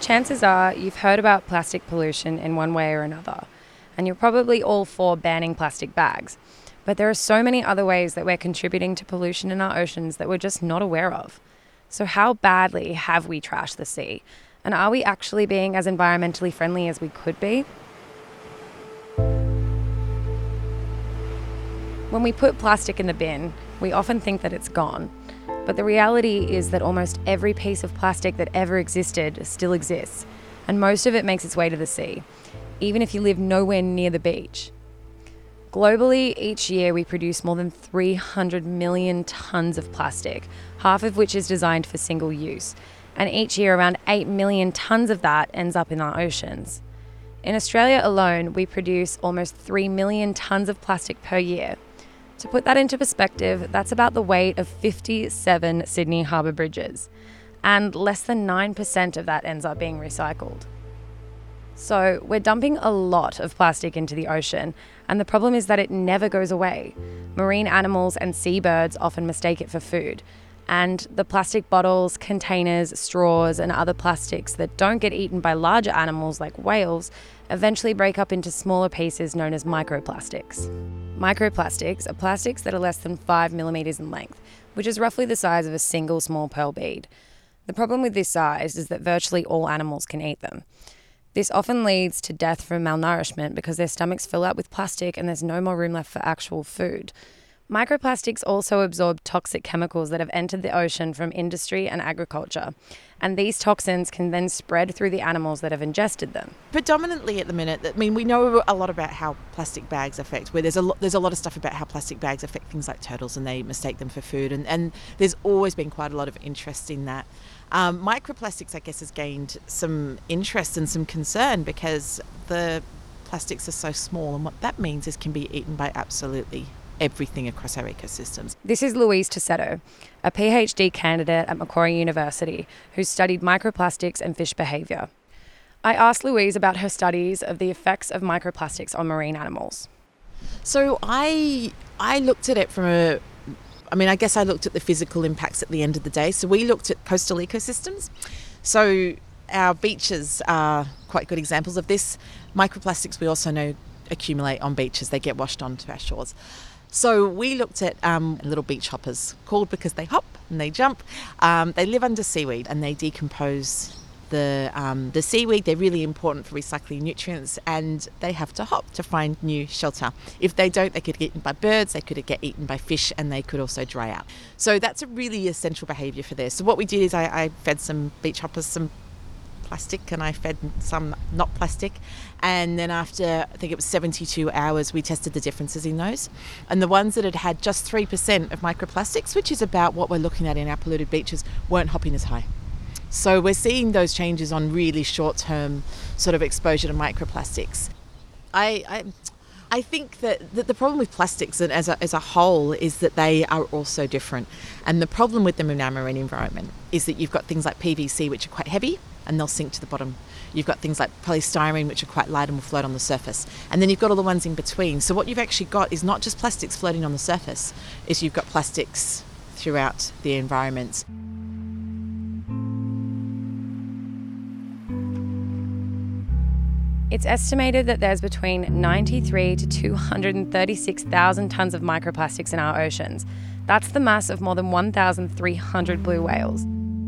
chances are you've heard about plastic pollution in one way or another, and you're probably all for banning plastic bags. But there are so many other ways that we're contributing to pollution in our oceans that we're just not aware of. So how badly have we trashed the sea? And are we actually being as environmentally friendly as we could be? When we put plastic in the bin, we often think that it's gone. But the reality is that almost every piece of plastic that ever existed still exists, and most of it makes its way to the sea, even if you live nowhere near the beach. Globally, each year we produce more than 300 million tonnes of plastic, half of which is designed for single use, and each year around 8 million tonnes of that ends up in our oceans. In Australia alone, we produce almost 3 million tonnes of plastic per year. To put that into perspective, that's about the weight of 57 Sydney Harbour bridges, and less than 9% of that ends up being recycled. So we're dumping a lot of plastic into the ocean, and the problem is that it never goes away. Marine animals and seabirds often mistake it for food, and the plastic bottles, containers, straws, and other plastics that don't get eaten by larger animals like whales eventually break up into smaller pieces known as microplastics. Microplastics are plastics that are less than 5 millimeters in length, which is roughly the size of a single small pearl bead. The problem with this size is that virtually all animals can eat them. This often leads to death from malnourishment because their stomachs fill up with plastic and there's no more room left for actual food. Microplastics also absorb toxic chemicals that have entered the ocean from industry and agriculture, and these toxins can then spread through the animals that have ingested them. Predominantly at the minute, we know a lot about how plastic bags affect, where there's a lot of stuff about how plastic bags affect things like turtles and they mistake them for food, and there's always been quite a lot of interest in that. Microplastics, I guess, has gained some interest and some concern because the plastics are so small, and what that means is can be eaten by absolutely everything across our ecosystems. This is Louise Tussetto, a PhD candidate at Macquarie University who studied microplastics and fish behaviour. I asked Louise about her studies of the effects of microplastics on marine animals. So I looked at it I guess I looked at the physical impacts at the end of the day. So we looked at coastal ecosystems. So our beaches are quite good examples of this. Microplastics we also know accumulate on beaches. They get washed onto our shores. So we looked at little beach hoppers, called because they hop and they jump. They live under seaweed and they decompose the seaweed. They're really important for recycling nutrients, and they have to hop to find new shelter. If they don't, they could get eaten by birds, they could get eaten by fish, and they could also dry out. So that's a really essential behaviour for this. So what we did is I fed some beach hoppers some plastic and I fed some not plastic, and then after I think it was 72 hours we tested the differences in those, and the ones that had just 3% of microplastics, which is about what we're looking at in our polluted beaches, weren't hopping as high. So we're seeing those changes on really short-term sort of exposure to microplastics. I think that the problem with plastics as a whole is that they are also different, and the problem with them in our marine environment is that you've got things like PVC, which are quite heavy and they'll sink to the bottom. You've got things like polystyrene, which are quite light and will float on the surface, and then you've got all the ones in between. So what you've actually got is not just plastics floating on the surface, is you've got plastics throughout the environment. It's estimated that there's between 93 to 236,000 tonnes of microplastics in our oceans. That's the mass of more than 1,300 blue whales.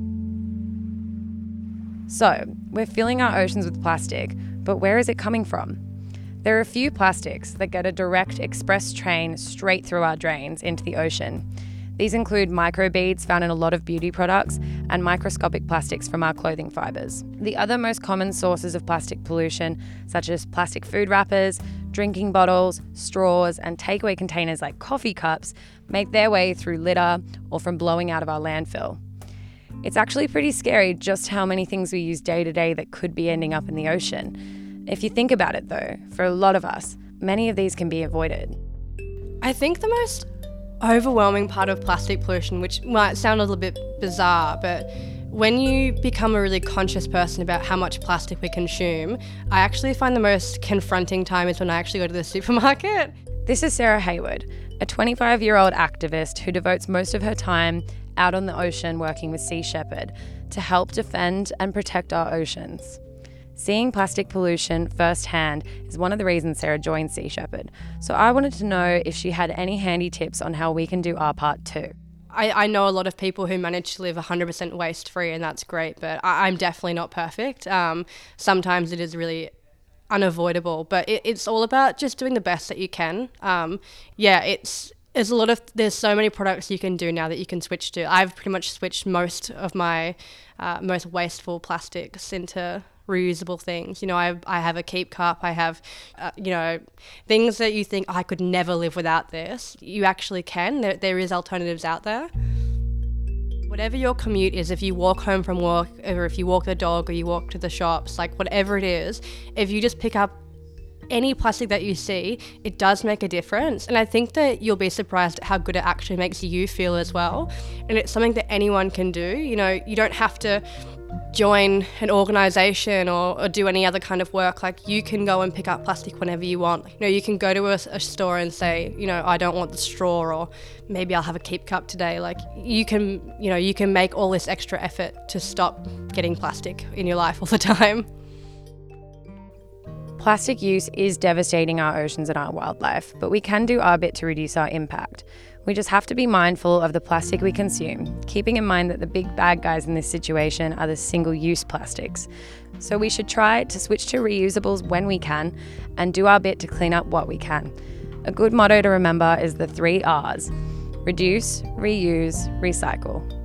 So, we're filling our oceans with plastic, but where is it coming from? There are a few plastics that get a direct express train straight through our drains into the ocean. These include microbeads found in a lot of beauty products and microscopic plastics from our clothing fibres. The other most common sources of plastic pollution, such as plastic food wrappers, drinking bottles, straws, and takeaway containers like coffee cups, make their way through litter or from blowing out of our landfill. It's actually pretty scary just how many things we use day to day that could be ending up in the ocean. If you think about it though, for a lot of us, many of these can be avoided. I think the most overwhelming part of plastic pollution, which might sound a little bit bizarre, but when you become a really conscious person about how much plastic we consume, I actually find the most confronting time is when I actually go to the supermarket. This is Sarah Hayward, a 25-year-old activist who devotes most of her time out on the ocean working with Sea Shepherd to help defend and protect our oceans. Seeing plastic pollution firsthand is one of the reasons Sarah joined Sea Shepherd, so I wanted to know if she had any handy tips on how we can do our part too. I know a lot of people who manage to live 100% waste free, and that's great, but I'm definitely not perfect. Sometimes it is really unavoidable, but it's all about just doing the best that you can. There's so many products you can do now that you can switch to. I've pretty much switched most of my most wasteful plastics into reusable things. I have a keep cup. I have, things that you think, I could never live without this. You actually can. There is alternatives out there. Whatever your commute is, if you walk home from work, or if you walk the dog, or you walk to the shops, like whatever it is, if you just pick up any plastic that you see, it does make a difference. And I think that you'll be surprised at how good it actually makes you feel as well. And it's something that anyone can do. You don't have to join an organisation or do any other kind of work. Like, you can go and pick up plastic whenever you want. You can go to a store and say, I don't want the straw, or maybe I'll have a keep cup today. Like, you can make all this extra effort to stop getting plastic in your life all the time. Plastic use is devastating our oceans and our wildlife, but we can do our bit to reduce our impact. We just have to be mindful of the plastic we consume, keeping in mind that the big bad guys in this situation are the single-use plastics. So we should try to switch to reusables when we can and do our bit to clean up what we can. A good motto to remember is the 3 Rs: reduce, reuse, recycle.